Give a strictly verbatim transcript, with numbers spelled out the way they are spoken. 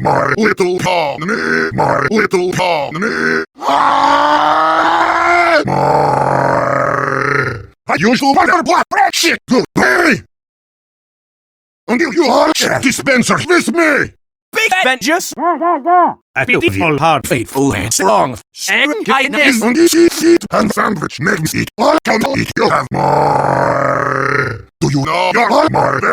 my little colony, my little colony. My unusual wonder black bread shit. Good day. Until you all chat dispensers with me. Big vengeance! A beautiful heart, faithful and strong, and kindness! On this seat and sandwich makes it all can eat. You have more. Do you know you're all my